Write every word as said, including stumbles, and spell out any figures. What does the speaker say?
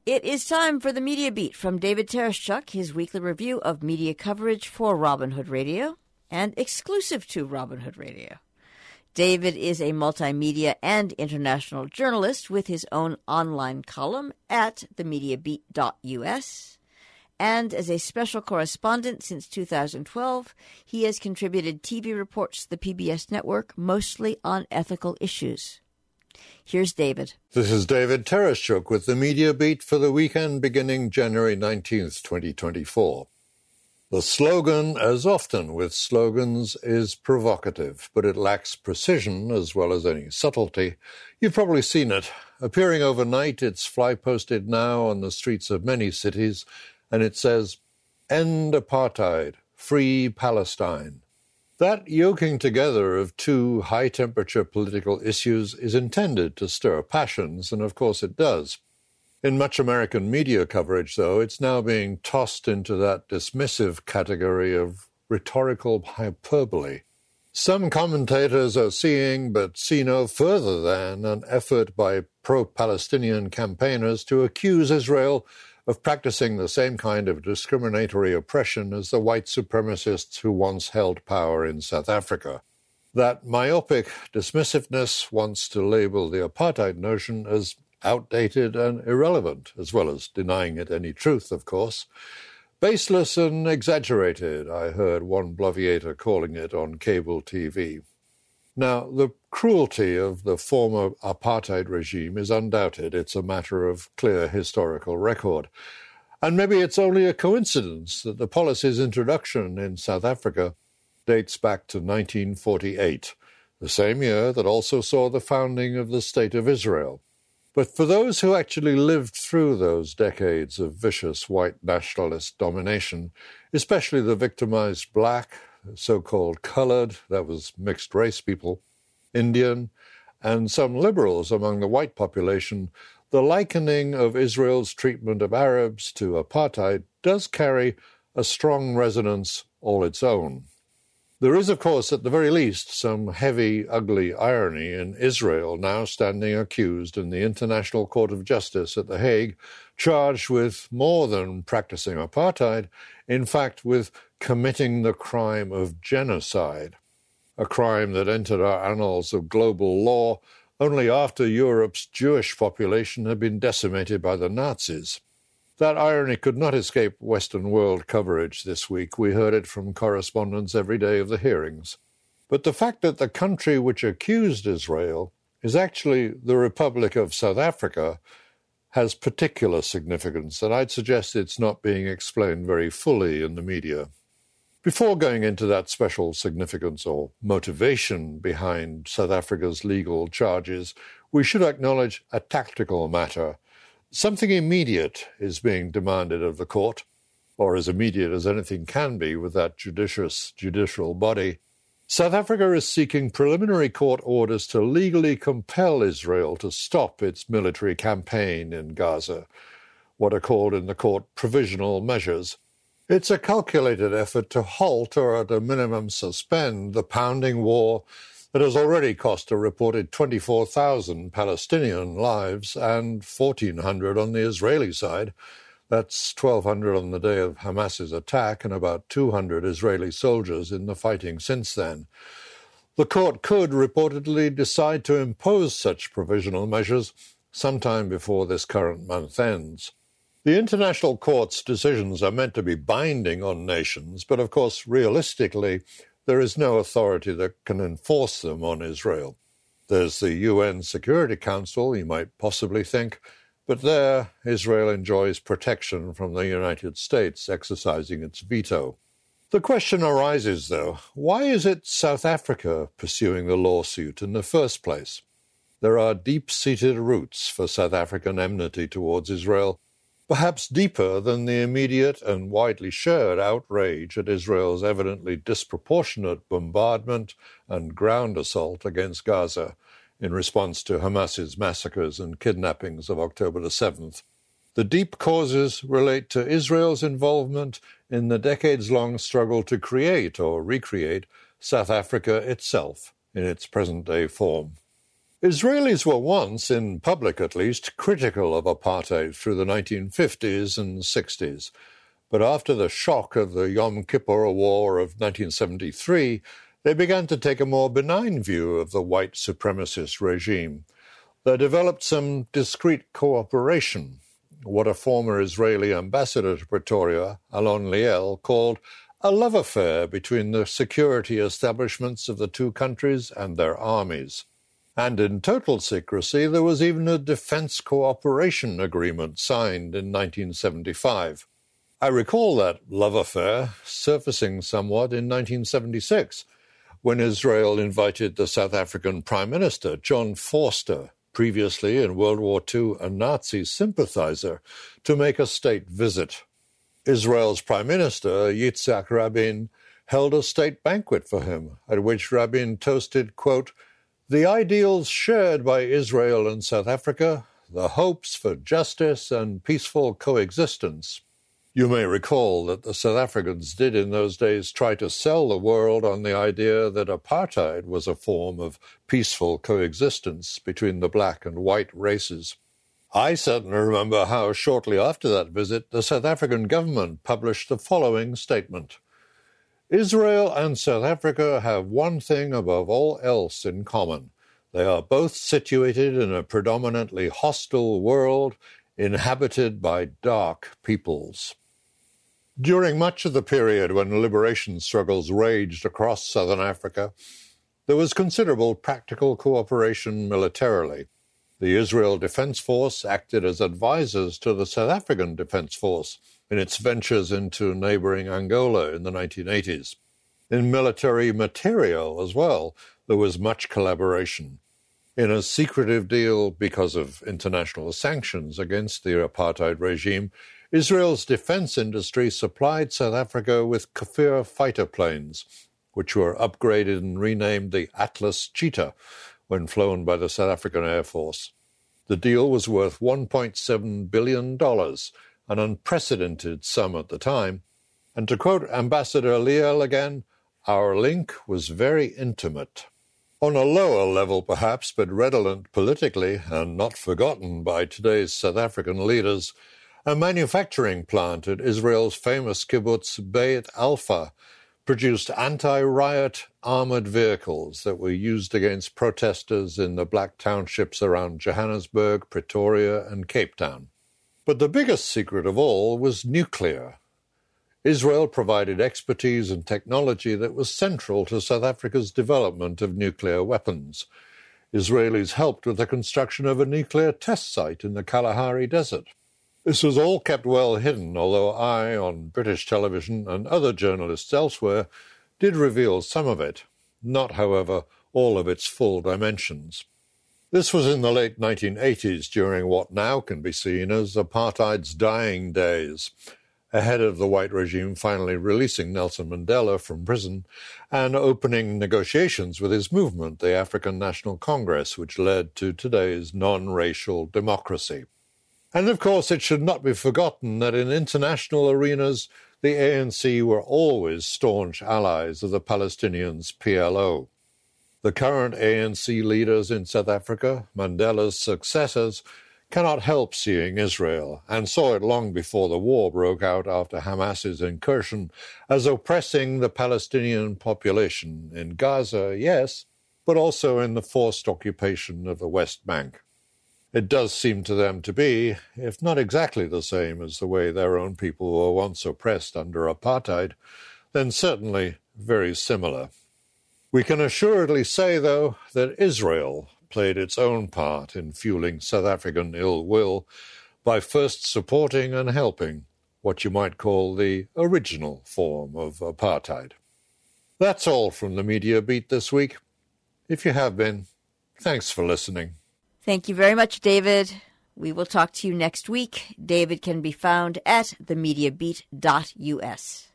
It is time for the Media Beat from David Tereshchuk, his weekly review of media coverage for Robin Hood Radio and exclusive to Robin Hood Radio. David is a multimedia and international journalist with his own online column at the media beat dot u s. And as a special correspondent since two thousand twelve, he has contributed T V reports to the P B S network, mostly on ethical issues. Here's David. This is David Tereshchuk with the Media Beat for the weekend beginning January nineteenth, twenty twenty-four. The slogan, as often with slogans, is provocative, but it lacks precision as well as any subtlety. You've probably seen it. Appearing overnight, it's fly-posted now on the streets of many cities, and it says, "End apartheid, free Palestine." That yoking together of two high-temperature political issues is intended to stir passions, and of course it does. In much American media coverage, though, it's now being tossed into that dismissive category of rhetorical hyperbole. Some commentators are seeing, but see no further than, an effort by pro-Palestinian campaigners to accuse Israel of practicing the same kind of discriminatory oppression as the white supremacists who once held power in South Africa. That myopic dismissiveness wants to label the apartheid notion as outdated and irrelevant, as well as denying it any truth, of course. Baseless and exaggerated, I heard one bloviator calling it on cable T V. Now, the cruelty of the former apartheid regime is undoubted. It's a matter of clear historical record. And maybe it's only a coincidence that the policy's introduction in South Africa dates back to nineteen forty-eight, the same year that also saw the founding of the State of Israel. But for those who actually lived through those decades of vicious white nationalist domination, especially the victimized black, so-called colored, that was mixed-race people, Indian, and some liberals among the white population, the likening of Israel's treatment of Arabs to apartheid does carry a strong resonance all its own. There is, of course, at the very least, some heavy, ugly irony in Israel now standing accused in the International Court of Justice at The Hague, charged with more than practicing apartheid, in fact with committing the crime of genocide, a crime that entered our annals of global law only after Europe's Jewish population had been decimated by the Nazis. That irony could not escape Western world coverage this week. We heard it from correspondents every day of the hearings. But the fact that the country which accused Israel is actually the Republic of South Africa has particular significance, and I'd suggest it's not being explained very fully in the media. Before going into that special significance or motivation behind South Africa's legal charges, we should acknowledge a tactical matter. Something immediate is being demanded of the court, or as immediate as anything can be with that judicious judicial body. South Africa is seeking preliminary court orders to legally compel Israel to stop its military campaign in Gaza, what are called in the court provisional measures. It's a calculated effort to halt or at a minimum suspend the pounding war that has already cost a reported twenty-four thousand Palestinian lives and fourteen hundred on the Israeli side. That's twelve hundred on the day of Hamas's attack and about two hundred Israeli soldiers in the fighting since then. The court could reportedly decide to impose such provisional measures sometime before this current month ends. The International Court's decisions are meant to be binding on nations, but of course, realistically, there is no authority that can enforce them on Israel. There's the U N Security Council, you might possibly think, but there Israel enjoys protection from the United States exercising its veto. The question arises, though, why is it South Africa pursuing the lawsuit in the first place? There are deep-seated roots for South African enmity towards Israel, perhaps deeper than the immediate and widely shared outrage at Israel's evidently disproportionate bombardment and ground assault against Gaza in response to Hamas's massacres and kidnappings of October the seventh. The deep causes relate to Israel's involvement in the decades-long struggle to create or recreate South Africa itself in its present-day form. Israelis were once, in public at least, critical of apartheid through the nineteen fifties and sixties. But after the shock of the Yom Kippur War of nineteen seventy-three, they began to take a more benign view of the white supremacist regime. They developed some discreet cooperation, what a former Israeli ambassador to Pretoria, Alon Liel, called a love affair between the security establishments of the two countries and their armies. And in total secrecy, there was even a defense cooperation agreement signed in nineteen seventy-five. I recall that love affair surfacing somewhat in nineteen seventy-six, when Israel invited the South African Prime Minister, John Vorster, previously in World War Two a Nazi sympathizer, to make a state visit. Israel's Prime Minister, Yitzhak Rabin, held a state banquet for him, at which Rabin toasted, quote, "the ideals shared by Israel and South Africa, the hopes for justice and peaceful coexistence." You may recall that the South Africans did in those days try to sell the world on the idea that apartheid was a form of peaceful coexistence between the black and white races. I certainly remember how shortly after that visit the South African government published the following statement: "Israel and South Africa have one thing above all else in common. They are both situated in a predominantly hostile world inhabited by dark peoples." During much of the period when liberation struggles raged across southern Africa, there was considerable practical cooperation militarily. The Israel Defense Force acted as advisors to the South African Defense Force in its ventures into neighboring Angola in the nineteen eighties. In military material as well, there was much collaboration. In a secretive deal because of international sanctions against the apartheid regime, Israel's defense industry supplied South Africa with Kafir fighter planes, which were upgraded and renamed the Atlas Cheetah when flown by the South African Air Force. The deal was worth one point seven billion dollars, an unprecedented sum at the time. And to quote Ambassador Liel again, "Our link was very intimate." On a lower level perhaps, but redolent politically and not forgotten by today's South African leaders, a manufacturing plant at Israel's famous kibbutz Beit Alpha produced anti-riot armored vehicles that were used against protesters in the black townships around Johannesburg, Pretoria, and Cape Town. But the biggest secret of all was nuclear. Israel provided expertise and technology that was central to South Africa's development of nuclear weapons. Israelis helped with the construction of a nuclear test site in the Kalahari Desert. This was all kept well hidden, although I, on British television and other journalists elsewhere, did reveal some of it, not, however, all of its full dimensions. This was in the late nineteen eighties, during what now can be seen as apartheid's dying days, ahead of the white regime finally releasing Nelson Mandela from prison and opening negotiations with his movement, the African National Congress, which led to today's non-racial democracy. And of course, it should not be forgotten that in international arenas, the A N C were always staunch allies of the Palestinians' P L O. The current A N C leaders in South Africa, Mandela's successors, cannot help seeing Israel, and saw it long before the war broke out after Hamas's incursion, as oppressing the Palestinian population in Gaza, yes, but also in the forced occupation of the West Bank. It does seem to them to be, if not exactly the same as the way their own people were once oppressed under apartheid, then certainly very similar. We can assuredly say, though, that Israel played its own part in fueling South African ill will by first supporting and helping what you might call the original form of apartheid. That's all from the Media Beat this week. If you have been, thanks for listening. Thank you very much, David. We will talk to you next week. David can be found at the media beat dot U S.